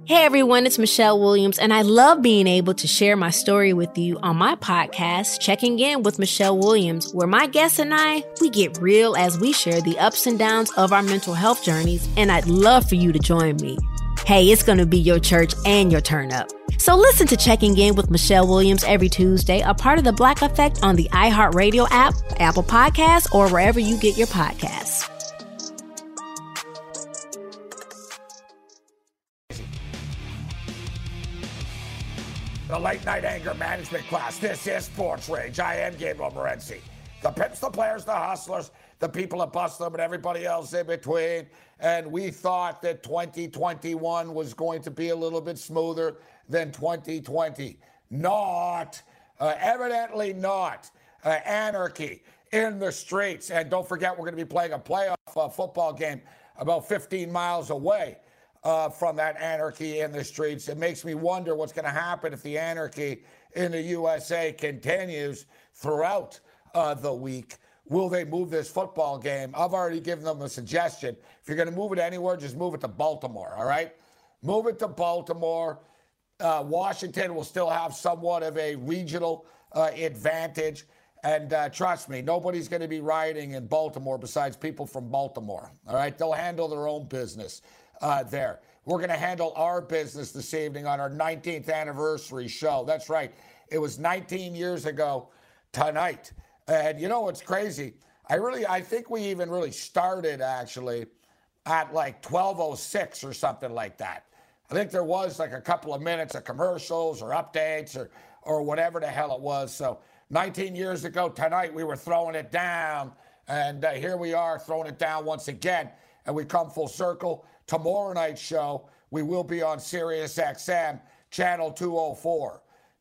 Hey everyone, it's Michelle Williams, and I love being able to share my story with you on my podcast, Checking In with Michelle Williams, where my guests and I, we get real as we share the ups and downs of our mental health journeys, and I'd love for you to join me. Hey, it's going to be your church and your turn up. So listen to Checking In with Michelle Williams every Tuesday, a part of the Black Effect on the iHeartRadio app, Apple Podcasts, or wherever you get your podcasts. The late night anger management class. This is Sports Rage. I am Gabriel Morency. The pimps, the players, the hustlers, the people that bust them, and everybody else in between. And we thought that 2021 was going to be a little bit smoother than 2020. Not. Evidently not. Anarchy in the streets. And don't forget, we're going to be playing a playoff football game about 15 miles away. From that anarchy in the streets. It makes me wonder what's going to happen if the anarchy in the USA continues throughout the week. Will they move this football game? I've already given them a suggestion. If you're going to move it anywhere, just move it to Baltimore, all right? Move it to Baltimore. Washington will still have somewhat of a regional advantage. And trust me, nobody's going to be rioting in Baltimore besides people from Baltimore, all right? They'll handle their own business. There. We're going to handle our business this evening on our 19th anniversary show. That's right. It was 19 years ago tonight. And you know what's crazy? I think we even really started actually at like 12:06 or something like that. I think there was like a couple of minutes of commercials or updates or whatever the hell it was. So 19 years ago tonight, we were throwing it down. And here we are throwing it down once again. And we come full circle. Tomorrow night's show, we will be on Sirius XM, Channel 204.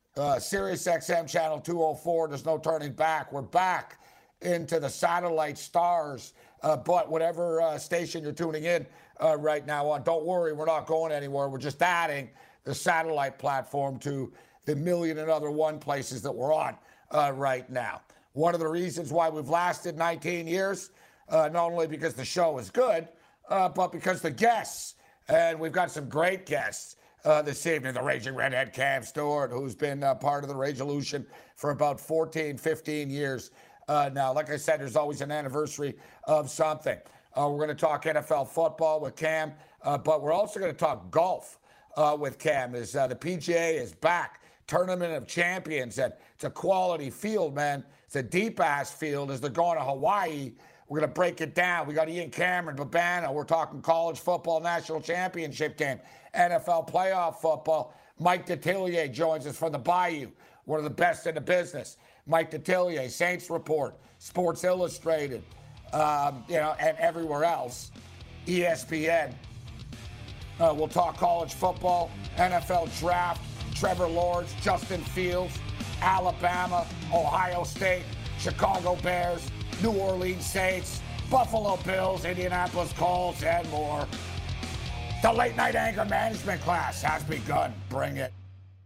Sirius XM, Channel 204, there's no turning back. We're back into the satellite stars. But whatever station you're tuning in right now on, don't worry, we're not going anywhere. We're just adding the satellite platform to the million and other one places that we're on right now. One of the reasons why we've lasted 19 years, not only because the show is good, but because the guests, and we've got some great guests this evening, the Raging Redhead Cam Stewart, who's been part of the Rage-Olution for about 14, 15 years now. Like I said, there's always an anniversary of something. We're going to talk NFL football with Cam, but we're also going to talk golf with Cam. As the PGA is back, Tournament of Champions, and it's a quality field, man. It's a deep-ass field as they're going to Hawaii. We're going to break it down. We got Ian Cameron, Babana. We're talking college football national championship game, NFL playoff football. Mike Detillier joins us from the Bayou, one of the best in the business. Mike Detillier, Saints Report, Sports Illustrated, and everywhere else. ESPN. We'll talk college football, NFL draft, Trevor Lawrence, Justin Fields, Alabama, Ohio State, Chicago Bears, New Orleans Saints, Buffalo Bills, Indianapolis Colts, and more. The late night anger management class has begun. Bring it.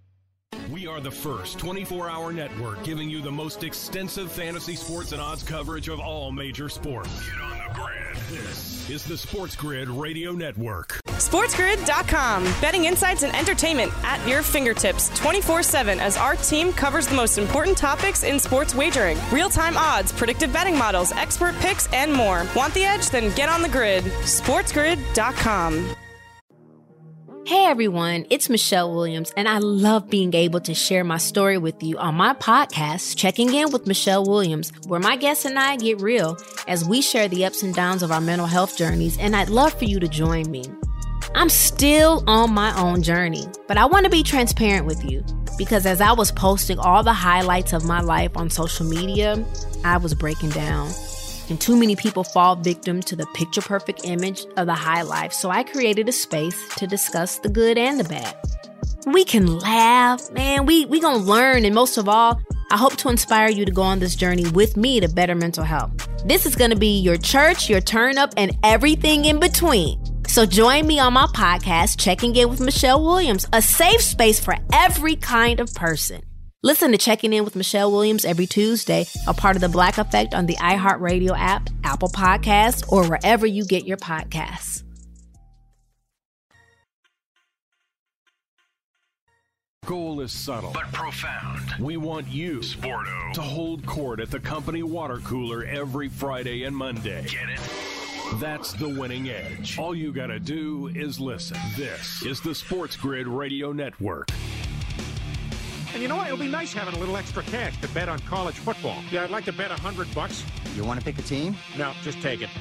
We are the first 24-hour network giving you the most extensive fantasy sports and odds coverage of all major sports. Get on the grid. This is the Sports Grid Radio Network. SportsGrid.com. Betting insights and entertainment at your fingertips 24/7 as our team covers the most important topics in sports wagering. Real-time odds, predictive betting models, expert picks, and more. Want the edge? Then get on the grid. SportsGrid.com. Hey everyone, it's Michelle Williams, and I love being able to share my story with you on my podcast, Checking In with Michelle Williams, where my guests and I get real as we share the ups and downs of our mental health journeys, and I'd love for you to join me. I'm still on my own journey, but I want to be transparent with you because as I was posting all the highlights of my life on social media, I was breaking down. And too many people fall victim to the picture-perfect image of the high life, so I created a space to discuss the good and the bad. We can laugh, man, we gonna learn, and most of all, I hope to inspire you to go on this journey with me to better mental health. This is gonna be your church, your turn up, and everything in between. So join me on my podcast, Checking In with Michelle Williams, a safe space for every kind of person. Listen to Checking In with Michelle Williams every Tuesday, a part of the Black Effect on the iHeartRadio app, Apple Podcasts, or wherever you get your podcasts. goal is subtle but profound. We want you, Sporto, to hold court at the company water cooler every Friday and Monday. Get it? That's the winning edge. All you gotta do is listen. This is the Sports Grid Radio Network. And you know what? It'll be nice having a little extra cash to bet on college football. Yeah, I'd like to bet $100. You want to pick a team? No, just take it.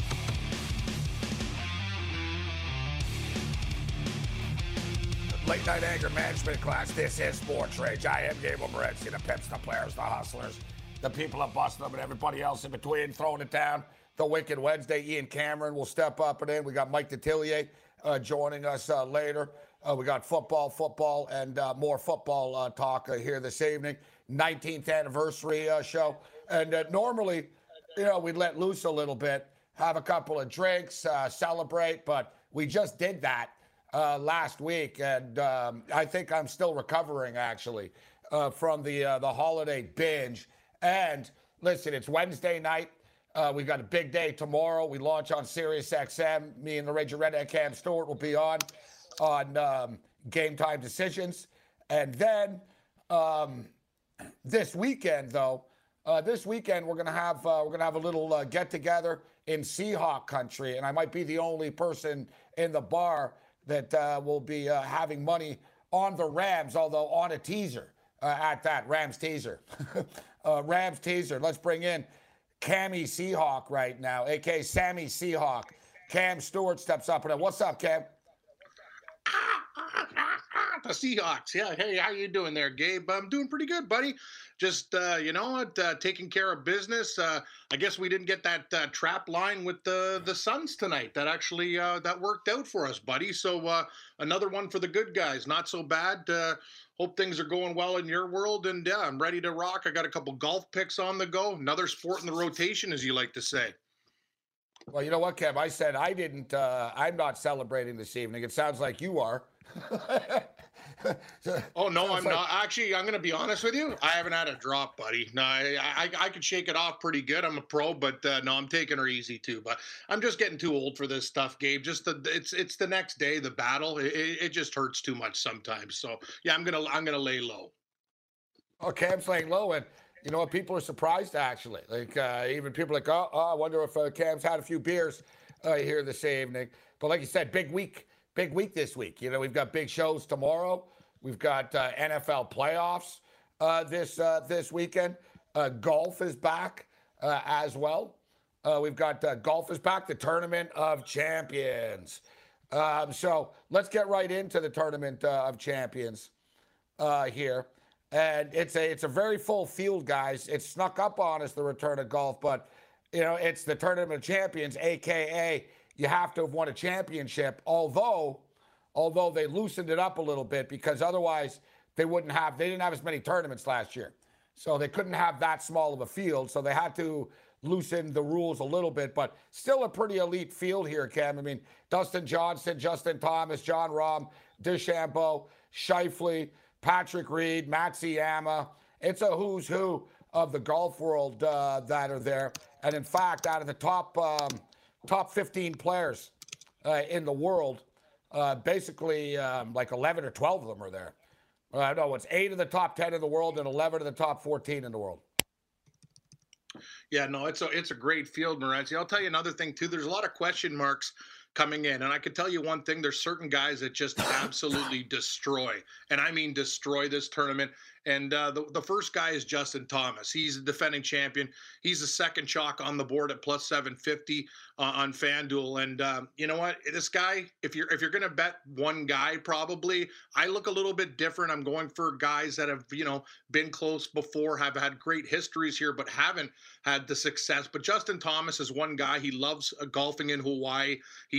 Late night anger management class. This is Sports Rage. I am Gabriel Morency. The Pimps, the players, the hustlers, the people that bust them, and everybody else in between, throwing it down. The Wicked Wednesday. Ian Cameron will step up and in. We got Mike Detillier joining us later. We got football, and more football talk here this evening. 19th anniversary show. And normally, we'd let loose a little bit, have a couple of drinks, celebrate, but we just did that last week, and I think I'm still recovering, actually, from the holiday binge. And listen, it's Wednesday night. We got a big day tomorrow. We launch on Sirius XM. Me and the Ranger Redhead Cam Stewart will be on Game Time Decisions. And then this weekend, though, we're gonna have a little get together in Seahawk country, and I might be the only person in the bar that will be having money on the Rams, although on a teaser at that. Rams teaser. Rams teaser. Let's bring in Cammy Seahawk right now, a.k.a. Sammy Seahawk. Cam Stewart steps up. And what's up, Cam? The Seahawks. Yeah. Hey, how you doing there, Gabe? I'm doing pretty good, buddy. Just, taking care of business. I guess we didn't get that trap line with the Suns tonight. That actually that worked out for us, buddy. So another one for the good guys. Not so bad. Hope things are going well in your world. And yeah, I'm ready to rock. I got a couple golf picks on the go. Another sport in the rotation, as you like to say. Well, you know what, Kev? I said I didn't. I'm not celebrating this evening. It sounds like you are. Oh, no, I'm not. Actually, I'm going to be honest with you. I haven't had a drop, buddy. No, I could shake it off pretty good. I'm a pro, but no, I'm taking her easy too. But I'm just getting too old for this stuff, Gabe. It's the next day, the battle. It just hurts too much sometimes. So yeah, I'm gonna lay low. Oh, Cam's laying low, and you know what? People are surprised actually. Like even people are like, oh, I wonder if Cam's had a few beers here this evening. But like you said, big week this week. You know, we've got big shows tomorrow. We've got NFL playoffs this weekend. Golf is back as well. We've got golf is back, the Tournament of Champions. So let's get right into the Tournament of Champions here. And it's a very full field, guys. It snuck up on us, the return of golf, but you know, it's the Tournament of Champions, aka you have to have won a championship, although they loosened it up a little bit because otherwise they didn't have as many tournaments last year. So they couldn't have that small of a field. So they had to loosen the rules a little bit, but still a pretty elite field here, Cam. I mean, Dustin Johnson, Justin Thomas, Jon Rahm, DeChambeau, Schauffele, Patrick Reed, Matsuyama. It's a who's who of the golf world that are there. And in fact, out of the top 15 players in the world, basically like 11 or 12 of them are there. No, it's 8 of the top 10 in the world and 11 of the top 14 in the world. Yeah, no, it's a great field, Morency. I'll tell you another thing, too. There's a lot of question marks coming in. And I can tell you one thing, there's certain guys that just absolutely destroy. And I mean destroy this tournament. And the first guy is Justin Thomas. He's the defending champion. He's the second chalk on the board at plus 750 on FanDuel. And you know what? This guy, if you're going to bet one guy, probably, I look a little bit different. I'm going for guys that have, been close before, have had great histories here, but haven't had the success. But Justin Thomas is one guy. He loves golfing in Hawaii. He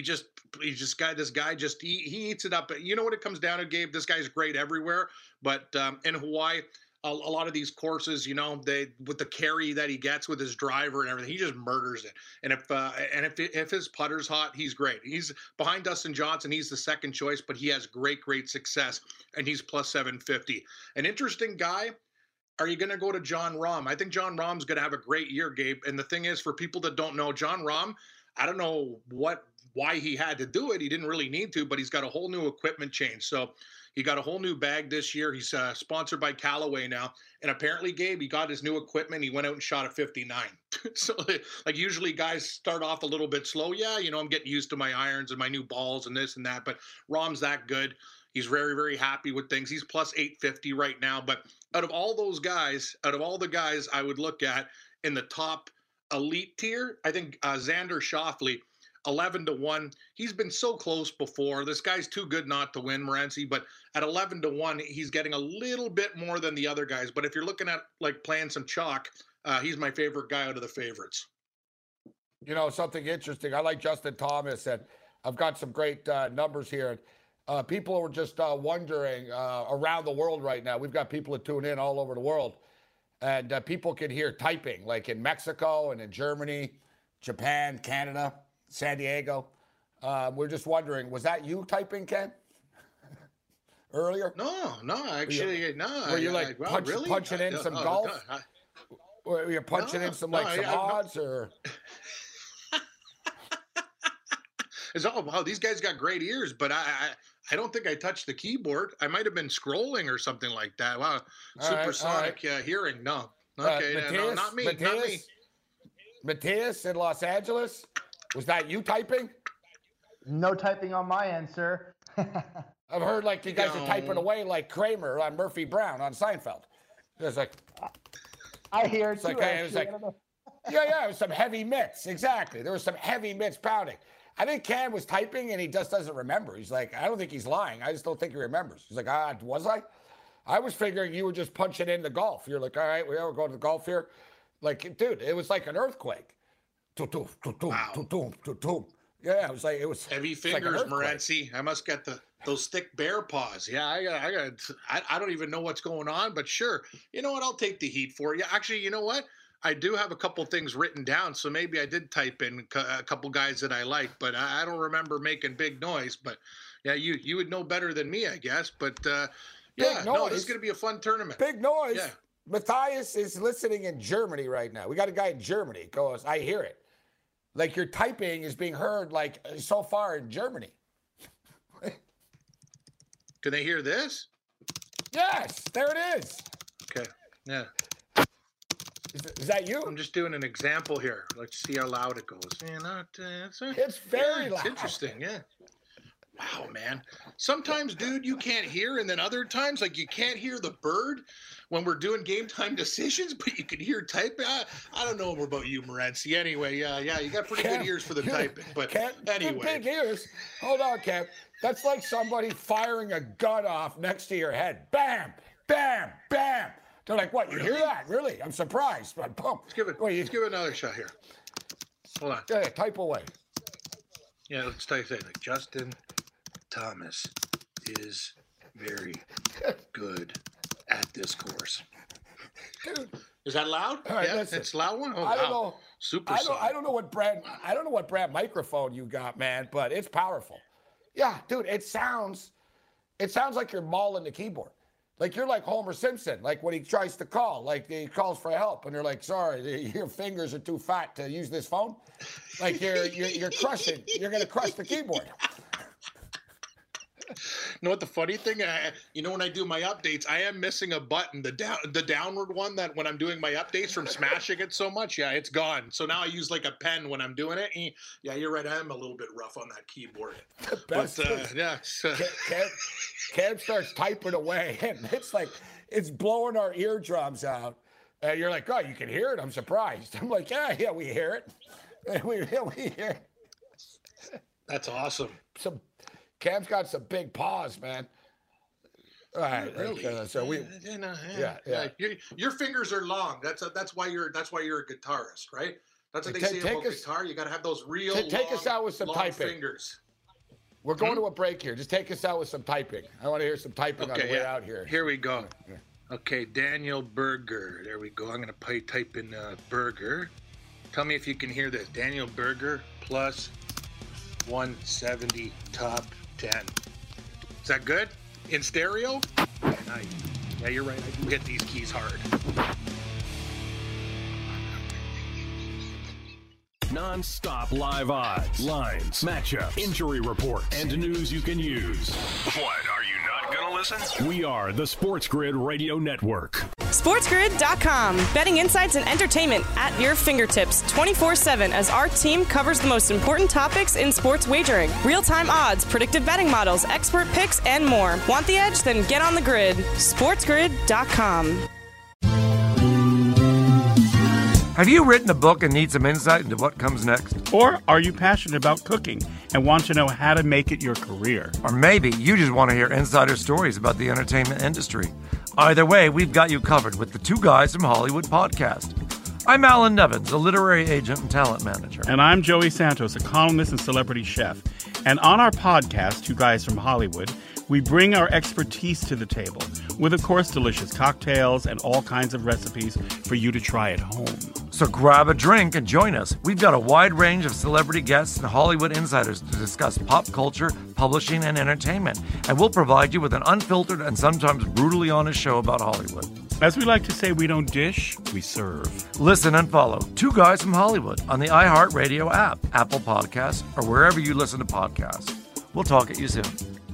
eats it up. You know what it comes down to, Gabe? This guy's great everywhere. But in Hawaii, a lot of these courses, they with the carry that he gets with his driver and everything, he just murders it. And if his putter's hot, he's great. He's behind Dustin Johnson. He's the second choice, but he has great success, and he's plus 750. An interesting guy. Are you going to go to Jon Rahm? I think Jon Rahm's going to have a great year, Gabe. And the thing is, for people that don't know, Jon Rahm, I don't know what why he had to do it. He didn't really need to, but he's got a whole new equipment change. So he got a whole new bag this year. He's sponsored by Callaway now. And apparently, Gabe, he got his new equipment. He went out and shot a 59. So, like, usually guys start off a little bit slow. Yeah, I'm getting used to my irons and my new balls and this and that. But Rahm's that good. He's very, very happy with things. He's plus 850 right now. But out of all the guys I would look at in the top elite tier, I think Xander Schauffele, 11-1. He's been so close before. This guy's too good not to win, Morency, but at 11-1, he's getting a little bit more than the other guys. But if you're looking at like playing some chalk, he's my favorite guy out of the favorites. Something interesting. I like Justin Thomas, and I've got some great numbers here. People are just wondering around the world right now. We've got people that tune in all over the world, and people can hear typing, like in Mexico and in Germany, Japan, Canada, San Diego. We're just wondering, was that you typing, Ken? Earlier? No, actually, no. Were you punching in some golf? Were you punching in some odds or? Wow, these guys got great ears, but I don't think I touched the keyboard. I might have been scrolling or something like that. Wow, supersonic hearing. No, okay, no, not me. Not me. Matthias in Los Angeles, was that you typing? No typing on my end, sir. I've heard like you guys are typing away like Kramer on Murphy Brown on Seinfeld. It's like I hear it it's too. like, it was like yeah, it was some heavy mitts. Exactly, there was some heavy mitts pounding. I think Cam was typing and he just doesn't remember. He's like, I don't think he's lying. I just don't think he remembers. He's like, was I? I was figuring you were just punching in the golf. You're like, all right, we're going to the golf here. Like, dude, it was like an earthquake. Wow. Yeah, it was heavy fingers, like Morency. I must get those thick bear paws. Yeah, I don't even know what's going on, but sure. You know what? I'll take the heat for you. Actually, you know what? I do have a couple things written down, so maybe I did type in a couple guys that I like, but I don't remember making big noise. But yeah, you would know better than me, I guess. But this is going to be a fun tournament. Big noise. Yeah. Matthias is listening in Germany right now. We got a guy in Germany. Goes, I hear it. Like your typing is being heard like so far in Germany. Can they hear this? Yes, there it is. Okay. Yeah. Is that you? I'm just doing an example here. Let's see how loud it goes. It's very loud. It's interesting, yeah. Wow, man. Sometimes, dude, you can't hear, and then other times, like, you can't hear the bird when we're doing game time decisions, but you can hear typing. I don't know about you, Morency. Anyway, yeah, you got pretty good ears for the typing. But anyway. Big ears. Hold on, Cam. That's like somebody firing a gun off next to your head. Bam, bam, bam. They're like, what? You hear that? Really? I'm surprised. But boom. Let's give it another shot here. Hold on. Yeah, type away. Yeah, let's type it like Justin Thomas is very good at this course. Dude. Is that loud? Right, yeah, it's loud one. Oh, I don't know. Super. I don't know what brand microphone you got, man, but it's powerful. Yeah, dude, it sounds like you're mauling the keyboard. Like you're like Homer Simpson, like when he tries to call, like he calls for help, and they're like, "Sorry, your fingers are too fat to use this phone." Like you're crushing. You're gonna crush the keyboard. You know what the funny thing? When I do my updates, I am missing a button, the downward one that when I'm doing my updates from smashing it so much, yeah, it's gone. So now I use like a pen when I'm doing it. And yeah, you're right. I am a little bit rough on that keyboard. But yeah, Cam starts typing away, and it's like it's blowing our eardrums out. And you're like, oh, you can hear it? I'm surprised. I'm like, yeah, we hear it. We hear it. That's awesome. Cam's got some big paws, man. All right, really? So we, yeah. Your fingers are long. That's why you're a guitarist, right? That's what they say about guitar. You got to have those real take us out with some typing. Fingers. We're going to a break here. Just take us out with some typing. I want to hear some typing on the way out here. Here we go. Yeah. Okay, Daniel Berger. There we go. I'm going to type in Berger. Tell me if you can hear this. Daniel Berger plus 170 top 10. Is that good? In stereo? Nice. Yeah, you're right. I do hit these keys hard. Non-stop live odds, lines, matchups, injury reports, and news you can use. What, are you not going to listen? We are the Sports Grid Radio Network. SportsGrid.com. Betting insights and entertainment at your fingertips 24/7 as our team covers the most important topics in sports wagering. Real-time odds, predictive betting models, expert picks, and more. Want the edge? Then get on the grid. SportsGrid.com. Have you written a book and need some insight into what comes next? Or are you passionate about cooking and want to know how to make it your career? Or maybe you just want to hear insider stories about the entertainment industry. Either way, we've got you covered with the Two Guys from Hollywood podcast. I'm Alan Nevins, a literary agent and talent manager. And I'm Joey Santos, a columnist and celebrity chef. And on our podcast, Two Guys from Hollywood, we bring our expertise to the table with, of course, delicious cocktails and all kinds of recipes for you to try at home. So grab a drink and join us. We've got a wide range of celebrity guests and Hollywood insiders to discuss pop culture, publishing, and entertainment. And we'll provide you with an unfiltered and sometimes brutally honest show about Hollywood. As we like to say, we don't dish, we serve. Listen and follow Two Guys from Hollywood on the iHeartRadio app, Apple Podcasts, or wherever you listen to podcasts. We'll talk at you soon.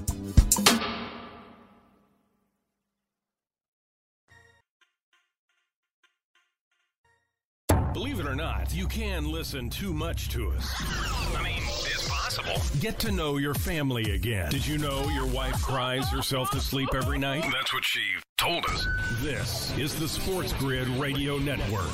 Believe it or not, you can listen too much to us. I mean, it's possible. Get to know your family again. Did you know your wife cries herself to sleep every night? That's what she told us. This is the Sports Grid Radio Network.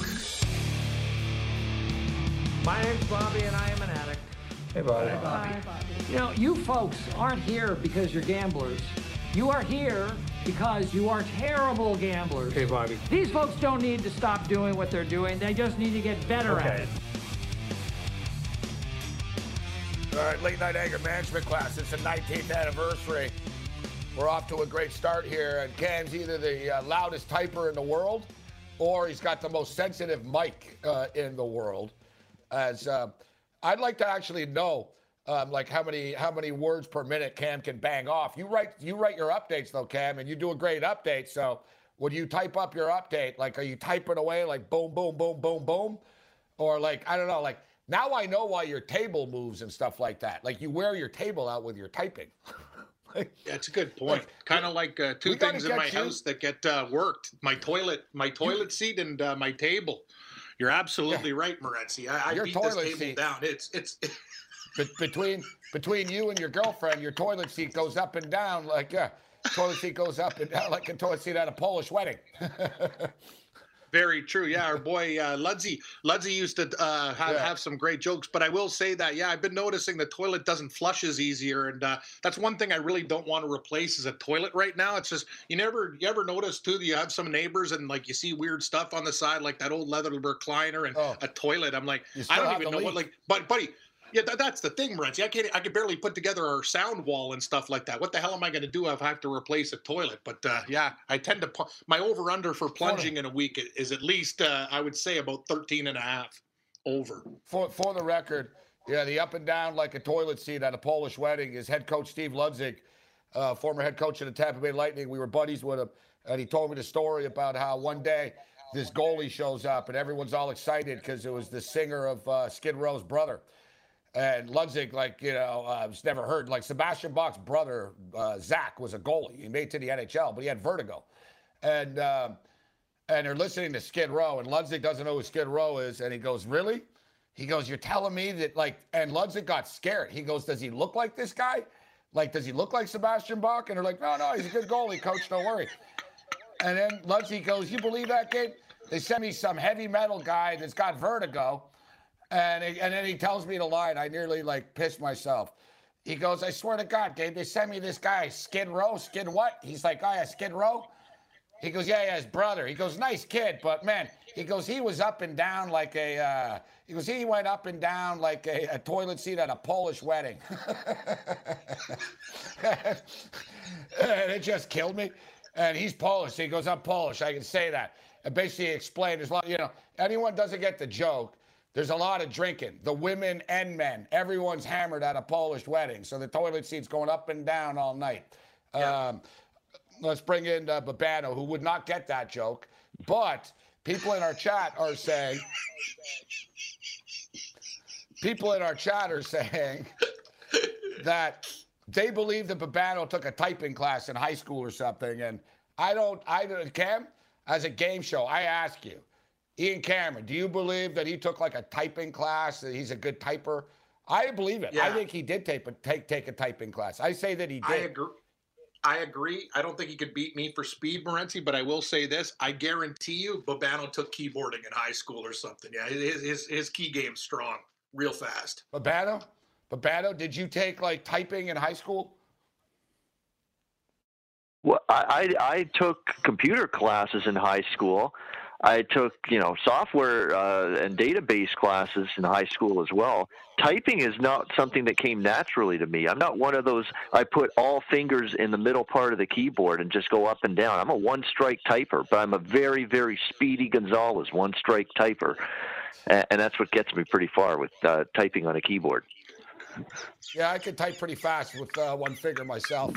My name's Bobby, and I am an addict. Hey, Bobby. Hi, Bobby. You know, you folks aren't here because you're gamblers. You are here because you are terrible gamblers. Hey, Bobby. These folks don't need to stop doing what they're doing. They just need to get better at it. All right, late night anger management class. It's the 19th anniversary. We're off to a great start here. And Cam's either the loudest typer in the world, or he's got the most sensitive mic in the world. As I'd like to actually know, like how many words per minute Cam can bang off. You write your updates though, Cam, and you do a great update. So when you type up your update, like are you typing away like boom, boom, boom, boom, boom, or like I don't know, like now I know why your table moves and stuff like that. Like you wear your table out with your typing. Yeah, it's a good point. Kind of like two things in my house that get worked: my toilet seat, and my table. You're absolutely right, Morency. I beat this table down. It's between you and your girlfriend, your toilet seat goes up and down like toilet seat goes up and down like a toilet seat at a Polish wedding. Very true. Yeah, our boy Ludsy used to have some great jokes, but I will say that I've been noticing the toilet doesn't flush as easier, and that's one thing I really don't want to replace is a toilet right now. It's just you ever notice too that you have some neighbors and like you see weird stuff on the side like that old leather recliner and a toilet. I'm like I don't even know what but buddy. Yeah, that's the thing, Morency. I can barely put together our sound wall and stuff like that. What the hell am I going to do if I have to replace a toilet? But I tend to my over under for plunging in a week is at least I would say about 13 and a half over. For the record, the up and down like a toilet seat at a Polish wedding is head coach Steve Ludzig, former head coach of the Tampa Bay Lightning. We were buddies with him, and he told me the story about how one day this goalie shows up and everyone's all excited because it was the singer of Skid Row's brother. And Ludzig, was never heard. Like Sebastian Bach's brother, Zach, was a goalie. He made it to the NHL, but he had vertigo. And they're listening to Skid Row, and Ludzig doesn't know who Skid Row is. And he goes, really? He goes, you're telling me that, and Ludzig got scared. He goes, does he look like this guy? Like, does he look like Sebastian Bach? And they're like, no, he's a good goalie, coach, don't worry. And then Ludzig goes, you believe that, kid? They sent me some heavy metal guy that's got vertigo. And then he tells me the line. I nearly pissed myself. He goes, I swear to God, Gabe, they sent me this guy, Skid Row. Skid what? He's like, oh, yeah, Skid Row? He goes, yeah, his brother. He goes, nice kid, but man, he goes, he was up and down like he went up and down like a toilet seat at a Polish wedding. And it just killed me. And he's Polish. He goes, I'm Polish. I can say that. And basically explained, there's a lot, anyone doesn't get the joke. There's a lot of drinking. The women and men. Everyone's hammered at a Polish wedding. So the toilet seat's going up and down all night. Yeah. Let's bring in Babano, who would not get that joke. But people in our chat are saying, people in our chat are saying that they believe that Babano took a typing class in high school or something. And I don't, Cam, as a game show, I ask you, Ian Cameron, do you believe that he took like a typing class, that he's a good typer? I believe it. Yeah. I think he did take a typing class. I say that he did. I agree. I don't think he could beat me for speed, Morency, but I will say this. I guarantee you Babano took keyboarding in high school or something. Yeah, his key game's strong, real fast. Babano, did you take like typing in high school? Well, I took computer classes in high school. I took, software and database classes in high school as well. Typing is not something that came naturally to me. I'm not one of those, I put all fingers in the middle part of the keyboard and just go up and down. I'm a one-strike typer, but I'm a very, very speedy Gonzalez one-strike typer. And that's what gets me pretty far with typing on a keyboard. Yeah, I could type pretty fast with one finger myself.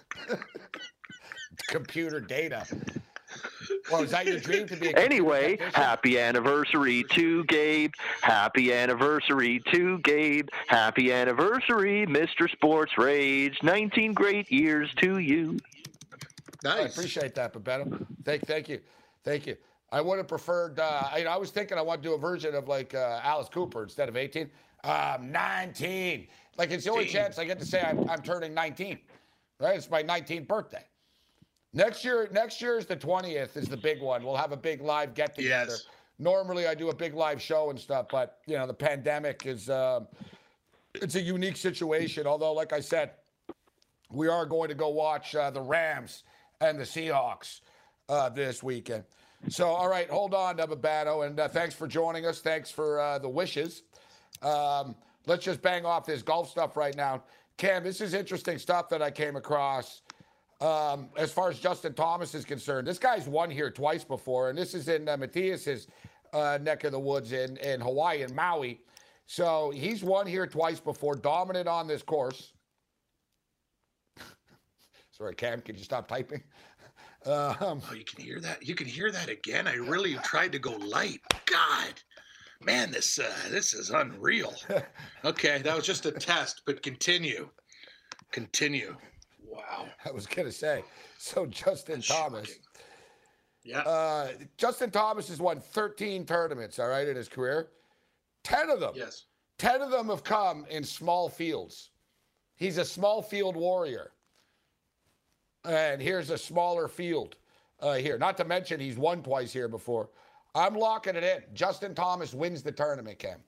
Computer data. Well, is that your dream to be a Anyway, happy anniversary to Gabe. Happy anniversary to Gabe. Happy anniversary, Mr. Sports Rage. 19 great years to you. Nice. I appreciate that, Babano. Thank you. I would have preferred, I was thinking I want to do a version of like Alice Cooper instead of 18. 19. Like it's the only chance I get to say I'm turning 19. Right? It's my 19th birthday. Next year is the 20th is the big one. We'll have a big live get together. Yes. Normally I do a big live show and stuff, but the pandemic is it's a unique situation. Although, like I said, we are going to go watch the Rams and the Seahawks this weekend. So, all right, hold on, Babano, and thanks for joining us. Thanks for the wishes. Let's just bang off this golf stuff right now. Cam, this is interesting stuff that I came across. As far as Justin Thomas is concerned, this guy's won here twice before, and this is in Matthias's neck of the woods in Hawaii, in Maui. So he's won here twice before, dominant on this course. Sorry, Cam, can you stop typing? Oh, you can hear that? You can hear that again? I really tried to go light. God, man, this is unreal. Okay, that was just a test, but continue. Wow. I was going to say, so Justin Thomas. Shocking. Yeah. Justin Thomas has won 13 tournaments, all right, in his career. 10 of them. Yes. 10 of them have come in small fields. He's a small field warrior. And here's a smaller field here. Not to mention he's won twice here before. I'm locking it in. Justin Thomas wins the tournament, Cam.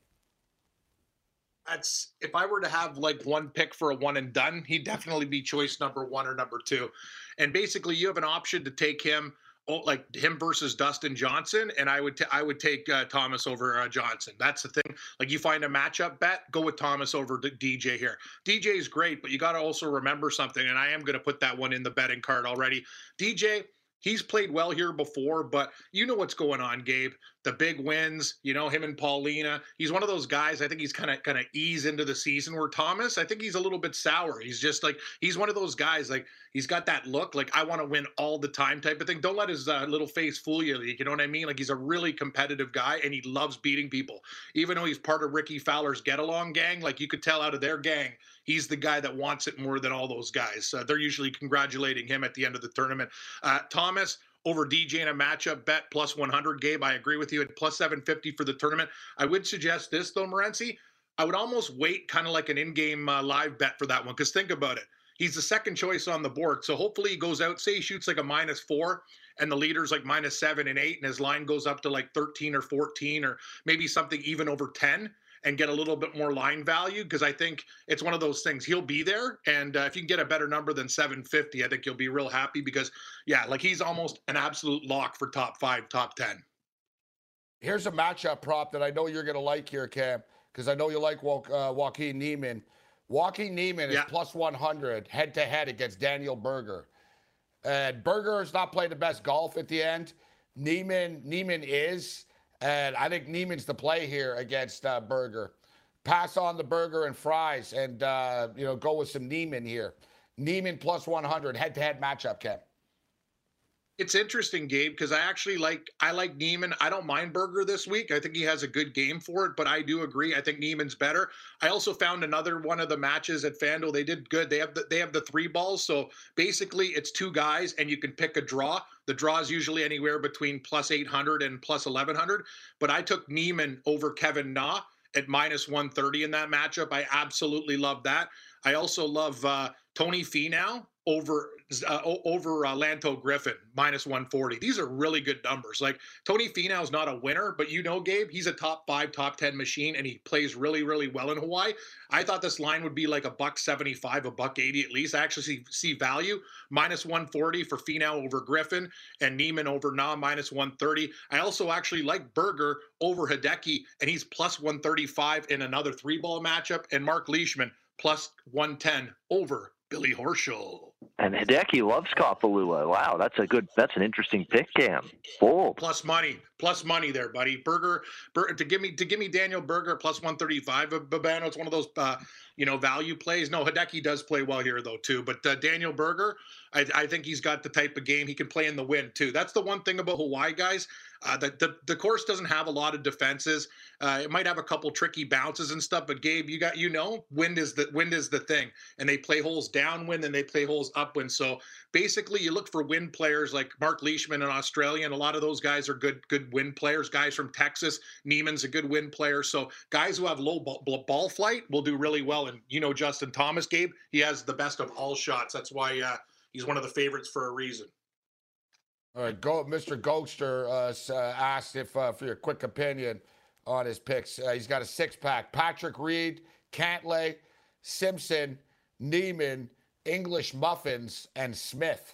If I were to have like one pick for a one and done, he'd definitely be choice number 1 or number 2. And basically you have an option to take him, like him versus Dustin Johnson. And I would take Thomas over Johnson. That's the thing. Like you find a matchup bet, go with Thomas over DJ here. DJ is great, but you got to also remember something. And I am going to put that one in the betting card already. DJ, he's played well here before, but you know what's going on, Gabe. The big wins, him and Paulina. He's one of those guys, I think he's kind of ease into the season, where Thomas, I think he's a little bit sour. He's just like, he's one of those guys, like he's got that look, like I want to win all the time type of thing. Don't let his little face fool you. You know what I mean? Like he's a really competitive guy and he loves beating people. Even though he's part of Ricky Fowler's Get Along gang, like you could tell out of their gang, he's the guy that wants it more than all those guys. They're usually congratulating him at the end of the tournament. Thomas over DJ in a matchup bet plus 100. Gabe, I agree with you at plus 750 for the tournament. I would suggest this though, Morency. I would almost wait kind of like an in-game live bet for that one, because think about it. He's the second choice on the board. So hopefully he goes out, say he shoots like a -4 and the leader's like -7 and 8 and his line goes up to like 13 or 14 or maybe something even over 10 and get a little bit more line value, because I think it's one of those things. He'll be there, and if you can get a better number than 750, I think you'll be real happy because, yeah, like he's almost an absolute lock for top 5, top 10. Here's a matchup prop that I know you're going to like here, Cam, because I know you like Joaquin Niemann. Joaquin Niemann is plus 100 head-to-head against Daniel Berger. And Berger has not played the best golf at the end. Niemann is. And I think Niemann's the play here against Berger. Pass on the Berger and Fries and, go with some Niemann here. Niemann plus 100, head-to-head matchup, Ken. It's interesting, Gabe, because I like Neiman. I don't mind Berger this week. I think he has a good game for it, but I do agree. I think Neiman's better. I also found another one of the matches at FanDuel. They did good. They have the 3 balls. So basically it's 2 guys and you can pick a draw. The draw is usually anywhere between plus 800 and plus 1100. But I took Neiman over Kevin Na at minus 130 in that matchup. I absolutely love that. I also love Tony Finau over Lanto Griffin, minus 140. These are really good numbers. Like, Tony Finau is not a winner, but Gabe, he's a top 5, top 10 machine, and he plays really, really well in Hawaii. I thought this line would be like $1.75, $1.80 at least. I actually see value. Minus 140 for Finau over Griffin, and Neiman over Na, minus 130. I also actually like Berger over Hideki, and he's plus 135 in another 3-ball matchup, and Mark Leishman plus 110 over Billy Horschel. And Hideki loves Kapalua. Wow, that's an interesting pick, Cam. Bold. Plus money there, buddy. Berger to give me Daniel Berger plus 135. Babano, it's one of those value plays. No, Hideki does play well here though too. But Daniel Berger, I think he's got the type of game he can play in the wind too. That's the one thing about Hawaii, guys. The course doesn't have a lot of defenses. It might have a couple tricky bounces and stuff, but Gabe, wind is the thing, and they play holes downwind and they play holes upwind. So basically, you look for wind players like Mark Leishman in Australia, and a lot of those guys are good wind players. Guys from Texas, Neiman's a good wind player. So guys who have low ball flight will do really well. And Justin Thomas, Gabe, he has the best of all shots. That's why he's one of the favorites for a reason. All right, Mr. Ghoster asked if for your quick opinion on his picks. He's got a 6-pack. Patrick Reed, Cantlay, Simpson, Neiman, English Muffins, and Smith.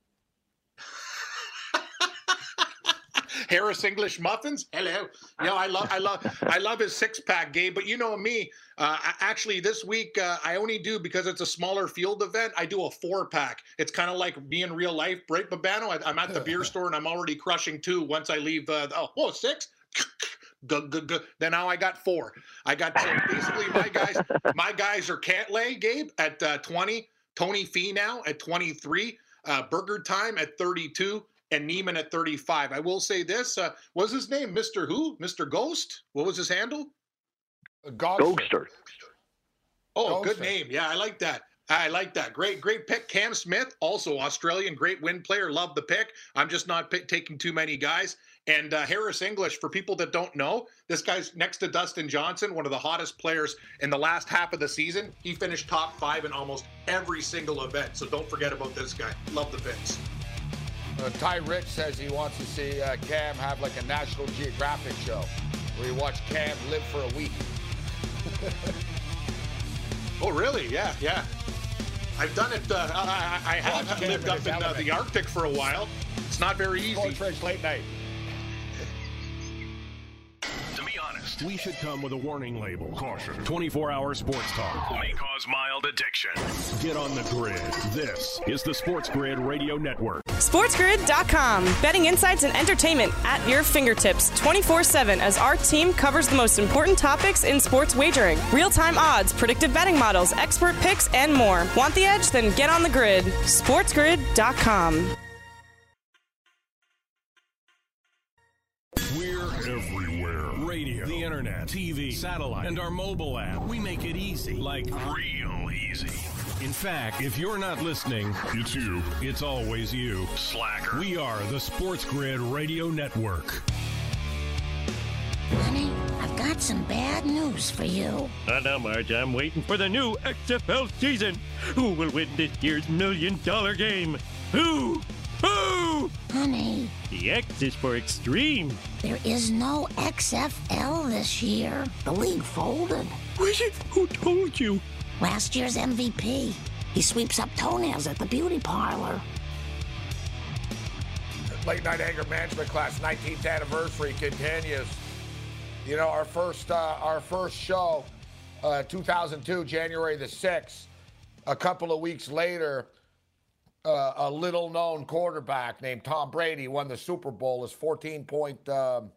Harris English Muffins. Hello. I love his 6-pack, Gabe. But you know me. Actually, this week I only do, because it's a smaller field event, I do a 4-pack. It's kind of like me in real life, right, Babano? I'm at the beer store and I'm already crushing 2 once I leave. 6. Then now I got 4. Basically my guys are Cantlay, Gabe, at 20, Tony Finau at 23, Burger Time at 32. And Neiman at 35. I will say this. What was his name? Mr. Who? Mr. Ghost? What was his handle? Ghoster. Oh, good name. Yeah, I like that. Great pick. Cam Smith, also Australian, great win player. Love the pick. I'm just not taking too many guys. And Harris English, for people that don't know, this guy's next to Dustin Johnson, one of the hottest players in the last half of the season. He finished top 5 in almost every single event. So don't forget about this guy. Love the picks. Ty Rich says he wants to see Cam have like a National Geographic show where you watch Cam live for a week. Oh, really? Yeah. I've done it. I have lived up in the Arctic for a while. It's not very easy. Sports late night. To be honest, we should come with a warning label. Caution. 24-hour sports talk may cause mild addiction. Get on the grid. This is the Sports Grid Radio Network. SportsGrid.com. Betting insights and entertainment at your fingertips 24/7 as our team covers the most important topics in sports wagering. Real-time odds, predictive betting models, expert picks, and more. Want the edge? Then get on the grid. SportsGrid.com. We're everywhere. Radio, the internet, TV, satellite, and our mobile app. We make it easy. Like real easy. In fact, if you're not listening, it's you. It's always you. Slacker. We are the Sports Grid Radio Network. Honey, I've got some bad news for you. Now, Marge, I'm waiting for the new XFL season. Who will win this year's $1 million game? Who? Honey. The X is for extreme. There is no XFL this year. The league folded. Was it? Who told you? Last year's MVP. He sweeps up toenails at the beauty parlor. Late Night Anger Management Class 19th anniversary continues. Our first show, 2002, January the 6th. A couple of weeks later, a little-known quarterback named Tom Brady won the Super Bowl as 14-point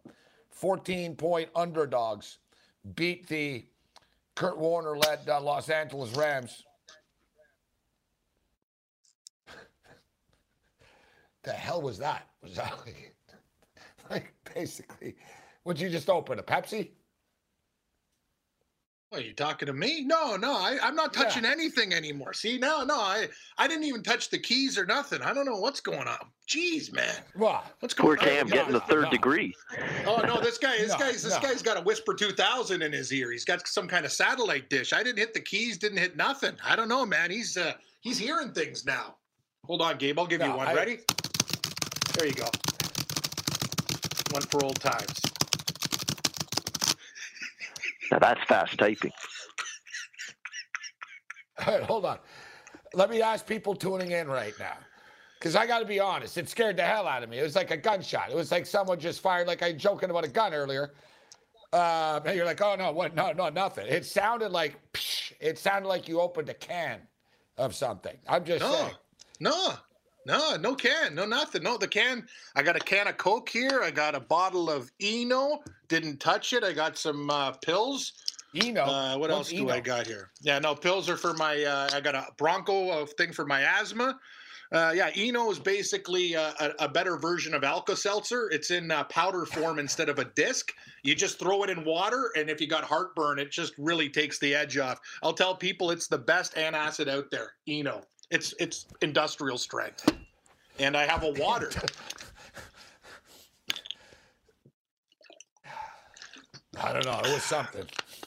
underdogs, beat the Kurt Warner-led Los Angeles Rams. The hell hell was that? Was that like basically, would you just open a Pepsi? What, are you talking to me? No, I'm not touching anything anymore. See, no, I didn't even touch the keys or nothing. I don't know what's going on. Jeez, man. What? What's going on? Poor Cam getting the third degree. Oh no, this guy's got a Whisper 2000 in his ear. He's got some kind of satellite dish. I didn't hit the keys, didn't hit nothing. I don't know, man. He's hearing things now. Hold on, Gabe. I'll give you one. Ready? There you go. One for old times. Now that's fast typing. All right, hold on. Let me ask people tuning in right now. Because I got to be honest, it scared the hell out of me. It was like a gunshot. It was like someone just fired, like I was joking about a gun earlier. And you're like, oh, no, what? No, nothing. It sounded like you opened a can of something. I'm just saying. No can. No, nothing. No, the can. I got a can of Coke here. I got a bottle of Eno. Didn't touch it. I got some pills. Eno? What else do I got here? Yeah, no, pills are for my, I got a Bronco thing for my asthma. Eno is basically a better version of Alka-Seltzer. It's in powder form instead of a disc. You just throw it in water, and if you got heartburn, it just really takes the edge off. I'll tell people it's the best antacid out there, Eno. It's industrial strength. And I have a water. I don't know. It was something.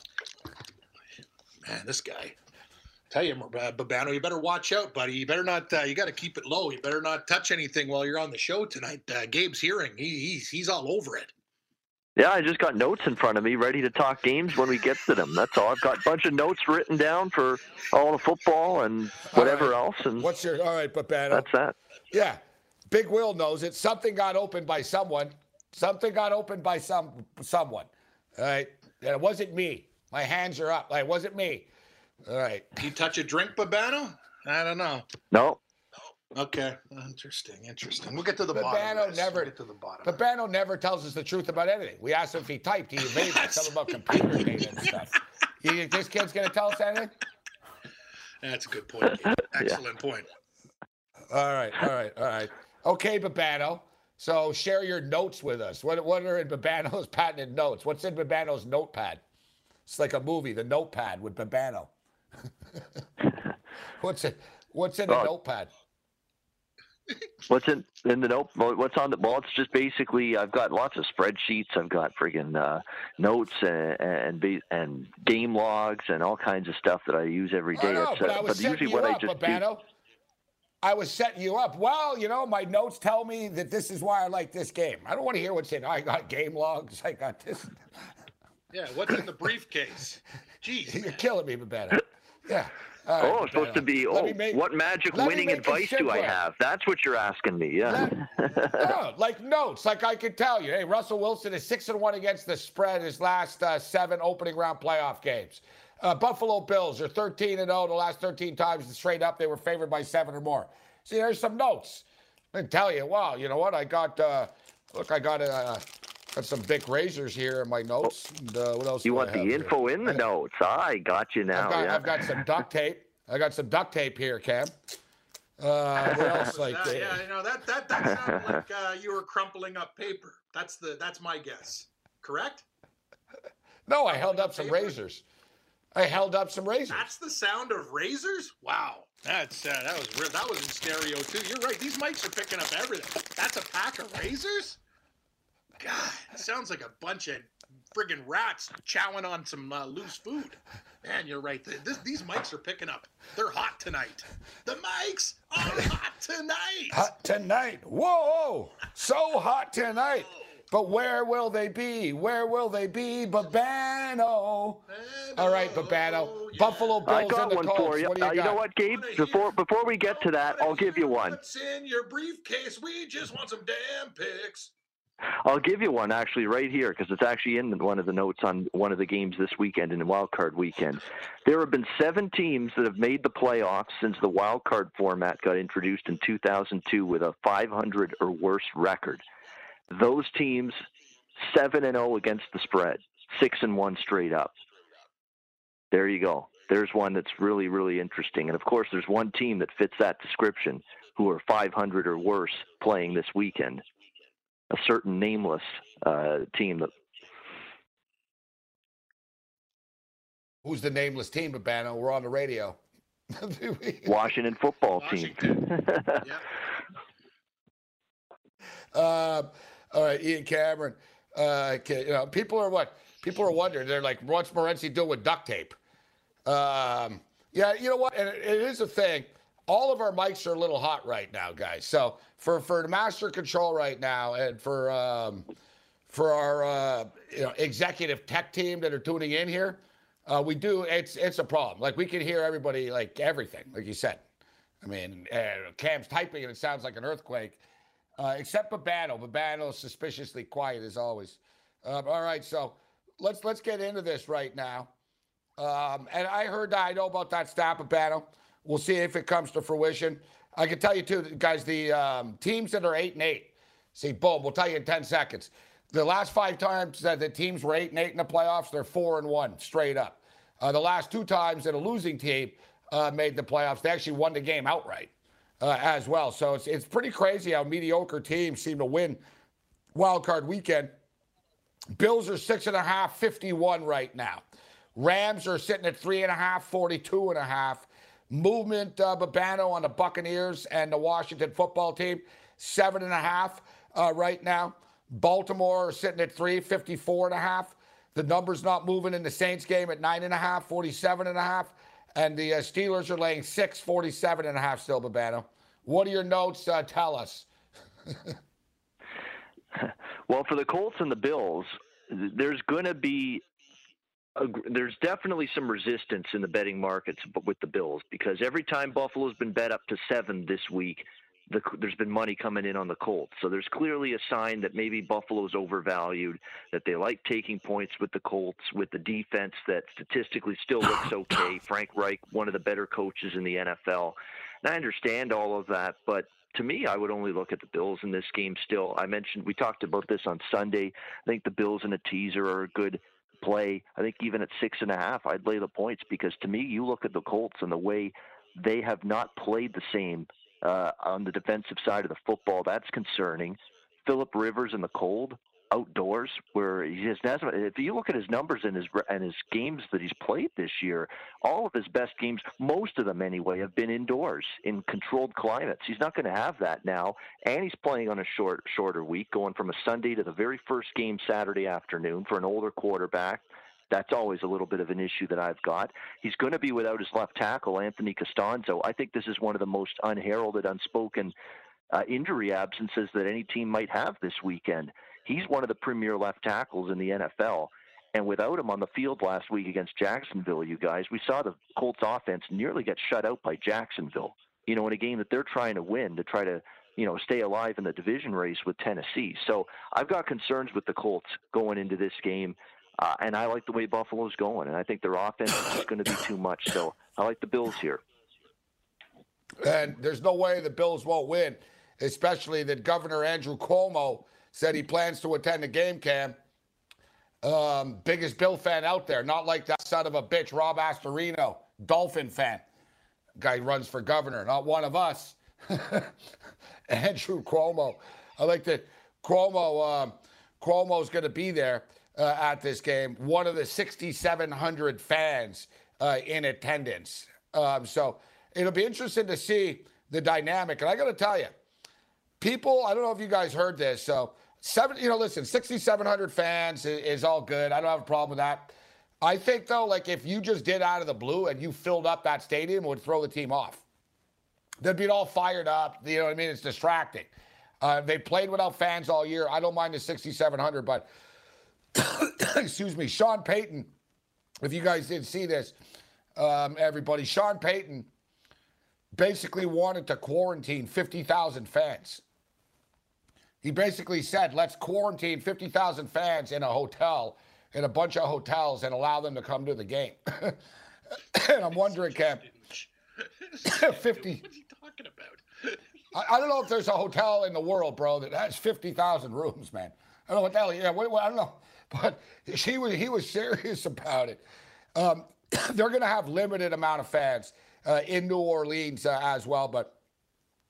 Man, this guy. Tell you, Babano, you better watch out, buddy. You better not. You got to keep it low. You better not touch anything while you're on the show tonight. Gabe's hearing. He's all over it. Yeah, I just got notes in front of me, ready to talk games when we get to them. That's all. I've got a bunch of notes written down for all the football and whatever else. And all right, Babano? That's that. Yeah, Big Will knows it. Something got opened by someone. Something got opened by someone. All right, and it wasn't me. My hands are up. It wasn't me. All right. You touch a drink, Babano? I don't know. No. Okay. Interesting. We'll get to the bottom. Babano never tells us the truth about anything. We asked him if he typed. He evaded something about computer data and stuff. You think this kid's going to tell us anything? That's a good point. Excellent point. All right. Okay, Babano. So share your notes with us. What are in Babano's patented notes? What's in Babano's notepad? It's like a movie, The Notepad with Babano. What's in the notepad? What's in the note? What's on the? Well, it's just basically I've got lots of spreadsheets. I've got friggin' notes and game logs and all kinds of stuff that I use every day. But usually what I just do. I was setting you up. Well, my notes tell me that this is why I like this game. I don't want to hear what's in. I got game logs. I got this. Yeah, what's in the briefcase? Jeez, you're killing me, Babano. Yeah. Right, it's supposed to be, what magic winning advice do I have? That's what you're asking me, yeah. No, like notes. Like I could tell you, hey, Russell Wilson is 6-1 against the spread his last 7 opening round playoff games. Buffalo Bills are 13-0 the last 13 times straight up. They were favored by 7 or more. See, there's some notes. I can tell you, wow, you know what? I got, got some big razors here in my notes. And, what else? You want the info in the notes? I got you now. I've got some duct tape. I got some duct tape here, Cam. What else? That sounded like you were crumpling up paper. That's my guess. Correct? No, I held up some razors. That's the sound of razors? Wow. That was in stereo too. You're right. These mics are picking up everything. That's a pack of razors? God, it sounds like a bunch of friggin' rats chowing on some loose food. Man, you're right. These mics are picking up. They're hot tonight. The mics are hot tonight. Hot tonight. Whoa, so hot tonight. But where will they be? Where will they be, Babano? All right, Babano. Yeah. Buffalo Bills I got and the one Colts. for you. What do you know what, Gabe? Before we get to that, I'll give you one. What's in your briefcase? We just want some damn picks. I'll give you one actually right here because it's actually in one of the notes on one of the games this weekend in the wild card weekend. There have been 7 teams that have made the playoffs since the wild card format got introduced in 2002 with a 500 or worse record. Those teams 7-0 against the spread, 6-1 straight up. There you go. There's one that's really, really interesting. And of course, there's one team that fits that description. who are 500 or worse playing this weekend. A certain nameless team that. Who's the nameless team, Babano? We're on the radio. Washington football team. All right, Ian Cameron. People are wondering. They're like, what's Morency doing with duct tape? Yeah, you know what? And it is a thing. All of our mics are a little hot right now, guys. So for the master control right now, and for our executive tech team that are tuning in here, it's a problem. Like, we can hear everybody, like everything, like you said. I mean, Cam's typing and it sounds like an earthquake. Except Babano. Babano's suspiciously quiet as always. All right, so let's get into this right now. And I know about that stat, Babano. We'll see if it comes to fruition. I can tell you too, guys, the teams that are 8-8. See, boom, we'll tell you in 10 seconds. The last 5 times that the teams were 8-8 in the playoffs, they're 4-1 straight up. The last 2 times that a losing team made the playoffs, they actually won the game outright. As well. So it's pretty crazy how mediocre teams seem to win wild card weekend. Bills are 6.5, 51 right now. Rams are sitting at 3.5, 42.5. Movement, Babano on the Buccaneers and the Washington football team, 7.5 right now. Baltimore are sitting at 3, 54.5. The number's not moving in the Saints game at 9.5, 47.5. And the Steelers are laying 6, 47.5 still, Babano. What are your notes? Tell us. Well, for the Colts and the Bills, there's definitely some resistance in the betting markets with the Bills, because every time Buffalo's been bet up to 7 this week, there's been money coming in on the Colts. So there's clearly a sign that maybe Buffalo's overvalued, that they like taking points with the Colts, with the defense that statistically still looks okay. Frank Reich, one of the better coaches in the NFL. And I understand all of that, but to me, I would only look at the Bills in this game still. We talked about this on Sunday. I think the Bills and a teaser are a good play. I think even at 6.5, I'd lay the points, because to me, you look at the Colts and the way they have not played the same on the defensive side of the football. That's concerning. Phillip Rivers in the cold, outdoors, where he has, if you look at his numbers and his games that he's played this year, all of his best games, most of them anyway, have been indoors in controlled climates. He's not going to have that now, and he's playing on a shorter week, going from a Sunday to the very first game Saturday afternoon for an older quarterback. That's always a little bit of an issue that I've got. He's going to be without his left tackle, Anthony Costanzo. I think this is one of the most unheralded, unspoken injury absences that any team might have this weekend. He's one of the premier left tackles in the NFL. And without him on the field last week against Jacksonville, you guys, we saw the Colts offense nearly get shut out by Jacksonville, in a game that they're trying to win to try to, stay alive in the division race with Tennessee. So I've got concerns with the Colts going into this game. And I like the way Buffalo's going, and I think their offense is just going to be too much. So I like the Bills here. And there's no way the Bills won't win, especially that Governor Andrew Cuomo said he plans to attend the game, Cam. Biggest Bill fan out there, not like that son of a bitch, Rob Astorino, Dolphin fan. Guy runs for governor, not one of us. Andrew Cuomo. I like that Cuomo's going to be there. At this game, one of the 6,700 fans in attendance. So it'll be interesting to see the dynamic. And I got to tell you, people, I don't know if you guys heard this. So, 6,700 fans is all good. I don't have a problem with that. I think, though, like if you just did out of the blue and you filled up that stadium, it would throw the team off. They'd be all fired up. You know what I mean? It's distracting. They played without fans all year. I don't mind the 6,700, but excuse me, Sean Payton, if you guys didn't see this, everybody, Sean Payton basically wanted to quarantine 50,000 fans. He basically said, let's quarantine 50,000 fans in a hotel, in a bunch of hotels, and allow them to come to the game. And I'm wondering, Cam, 50. What are you talking about? I don't know if there's a hotel in the world, bro, that has 50,000 rooms, man. I don't know what the hell, I don't know. But he was serious about it. They're going to have limited amount of fans in New Orleans as well. But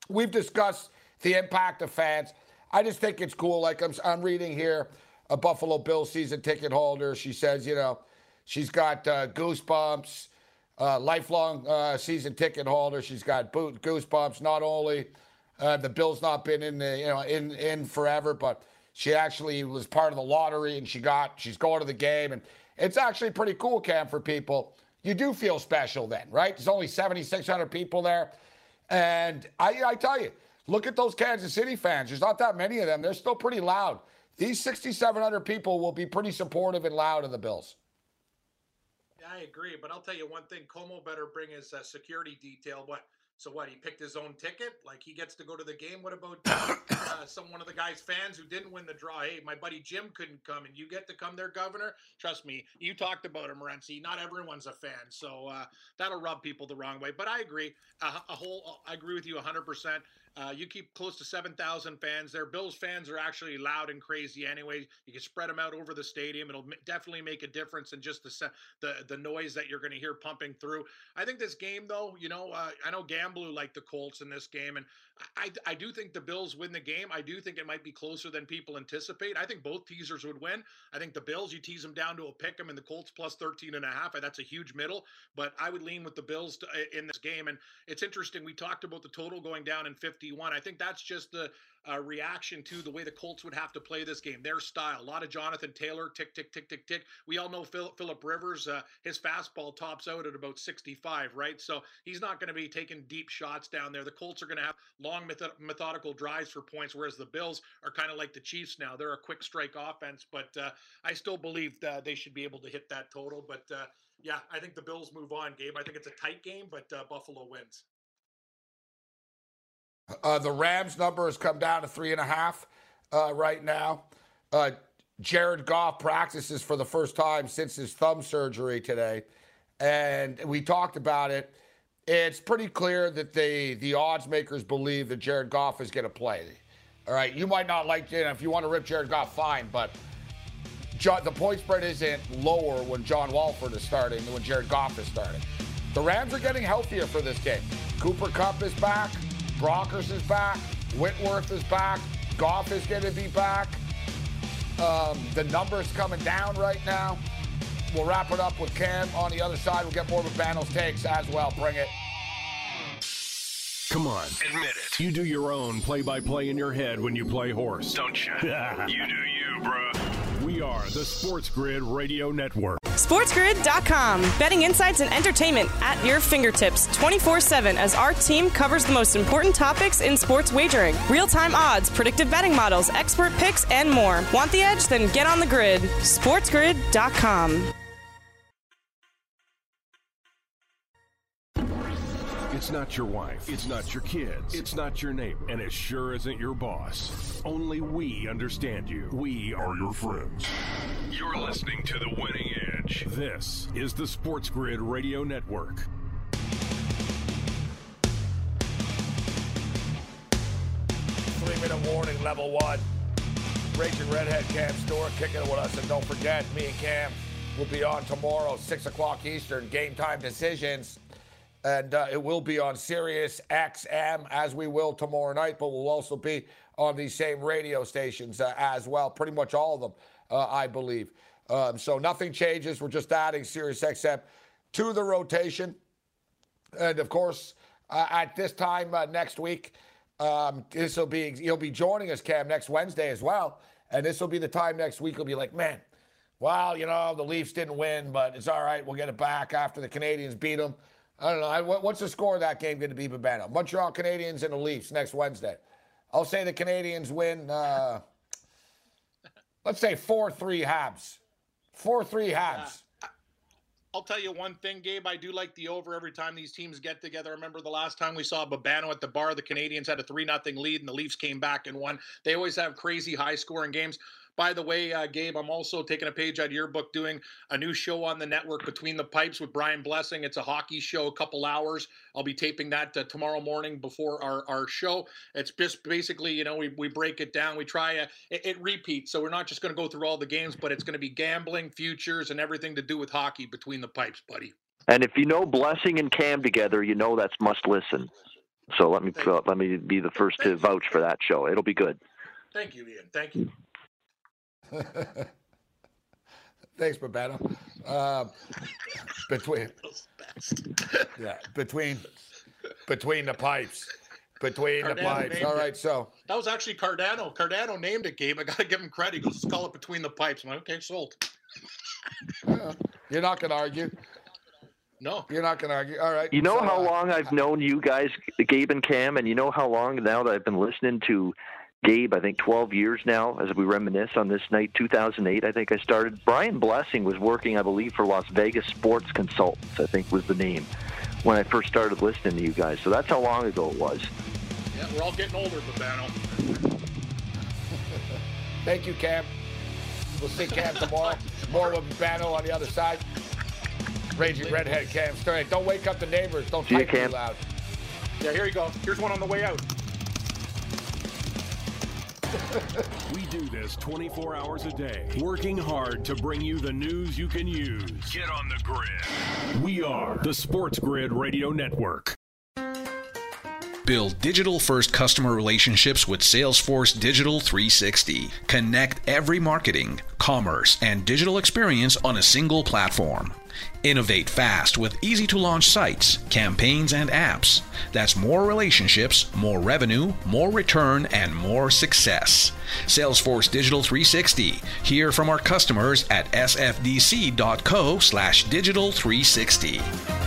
we've discussed the impact of fans. I just think it's cool. Like I'm reading here, a Buffalo Bills season ticket holder. She says, she's got goosebumps, lifelong season ticket holder. She's got goosebumps. Not only the Bills not been in forever, but she actually was part of the lottery and she's going to the game. And it's actually pretty cool, Cam, for people. You do feel special then, right? There's only 7,600 people there. And I tell you, look at those Kansas City fans. There's not that many of them. They're still pretty loud. These 6,700 people will be pretty supportive and loud of the Bills. Yeah, I agree. But I'll tell you one thing. Como better bring his security detail. So he picked his own ticket? Like he gets to go to the game? What about one of the guy's fans who didn't win the draw? Hey, my buddy Jim couldn't come, and you get to come there, Governor? Trust me, you talked about him, Morency. Not everyone's a fan, so that'll rub people the wrong way. But I agree. I agree with you 100%. You keep close to 7,000 fans there. Bills fans are actually loud and crazy anyway. You can spread them out over the stadium. It'll definitely make a difference in just the noise that you're going to hear pumping through. I think this game, though, I know Gamblu liked the Colts in this game, and I do think the Bills win the game. I do think it might be closer than people anticipate. I think both teasers would win. I think the Bills, you tease them down to a pick 'em, and the Colts plus 13.5. That's a huge middle, but I would lean with the Bills in this game. And it's interesting. We talked about the total going down in 51. I think that's just the reaction to the way the Colts would have to play this game, their style. A lot of Jonathan Taylor, tick, tick, tick, tick, tick. We all know Phillip Rivers, his fastball tops out at about 65, right? So he's not going to be taking deep shots down there. The Colts are going to have long, methodical drives for points, whereas the Bills are kind of like the Chiefs now. They're a quick strike offense, but I still believe that they should be able to hit that total. But yeah, I think the Bills move on, Gabe. I think it's a tight game, but Buffalo wins. The Rams number has come down to 3.5 right now. Jared Goff practices for the first time since his thumb surgery today. And we talked about it. It's pretty clear that the odds makers believe that Jared Goff is going to play. All right, you might not like it. If you want to rip Jared Goff, fine. But the point spread isn't lower when John Walford is starting than when Jared Goff is starting. The Rams are getting healthier for this game. Cooper Kupp is back. Brockers is back. Whitworth is back. Goff is going to be back. The number's coming down right now. We'll wrap it up with Cam on the other side. We'll get more of Babano's takes as well. Bring it. Come on. Admit it. You do your own play-by-play in your head when you play horse. Don't you? You do you, bruh. We are the Sports Grid Radio Network. SportsGrid.com. Betting insights and entertainment at your fingertips 24/7 as our team covers the most important topics in sports wagering. Real-time odds, predictive betting models, expert picks, and more. Want the edge? Then get on the grid. SportsGrid.com. It's not your wife. It's not your kids. It's not your neighbor. And it sure isn't your boss. Only we understand you. We are your friends. You're listening to The Winning Edge. This is the Sports Grid Radio Network. 3-minute warning, level 1. Raging Redhead Cam Stewart kicking it with us. And don't forget, me and Cam will be on tomorrow, 6 o'clock Eastern, Game Time Decisions. And it will be on Sirius XM, as we will tomorrow night, but we'll also be on these same radio stations as well, pretty much all of them, I believe. So nothing changes. We're just adding Sirius XM to the rotation. And, of course, at this time next week, you'll be joining us, Cam, next Wednesday as well. And this will be the time next week we'll be like, man, well, the Leafs didn't win, but it's all right. We'll get it back after the Canadians beat them. I don't know. What's the score of that game going to be, Babano? Montreal Canadiens and the Leafs next Wednesday. I'll say the Canadiens win, let's say 4-3 Habs. 4-3 Habs. I'll tell you one thing, Gabe. I do like the over every time these teams get together. I remember the last time we saw Babano at the bar, the Canadiens had a 3-0 lead, and the Leafs came back and won. They always have crazy high-scoring games. By the way, Gabe, I'm also taking a page out of your book, doing a new show on the network, Between the Pipes with Brian Blessing. It's a hockey show, a couple hours. I'll be taping that tomorrow morning before our show. It's just basically, we break it down. We try it repeats. So we're not just going to go through all the games, but it's going to be gambling, futures, and everything to do with hockey, Between the Pipes, buddy. And if you know Blessing and Cam together, that's must listen. So let me be the first to vouch for that show. It'll be good. Thank you, Ian. Thank you. Thanks, Babano. Between the pipes. Between the pipes. All right, so. That was actually Cardano. Cardano named it, Gabe. I got to give him credit. He goes, let's call it Between the Pipes. I'm like, okay, sold. You're not going to argue. No. You're not going to argue. All right. You know how long I've known you guys, Gabe and Cam, and you know how long now that I've been listening to Gabe, I think 12 years now, as we reminisce on this night, 2008, I think I started. Brian Blessing was working, I believe, for Las Vegas Sports Consultants, I think was the name, when I first started listening to you guys. So that's how long ago it was. Yeah, we're all getting older, Babano. Thank you, Cam. We'll see Cam tomorrow. More with Babano on the other side. Raging Redhead Cam. Straight. Don't wake up the neighbors. Don't type too loud. Yeah, here you go. Here's one on the way out. We do this 24 hours a day, working hard to bring you the news you can use. Get on the grid. We are the Sports Grid Radio Network. Build digital-first customer relationships with Salesforce Digital 360. Connect every marketing, commerce, and digital experience on a single platform. Innovate fast with easy-to-launch sites, campaigns, and apps. That's more relationships, more revenue, more return, and more success. Salesforce Digital 360. Hear from our customers at sfdc.co/digital360.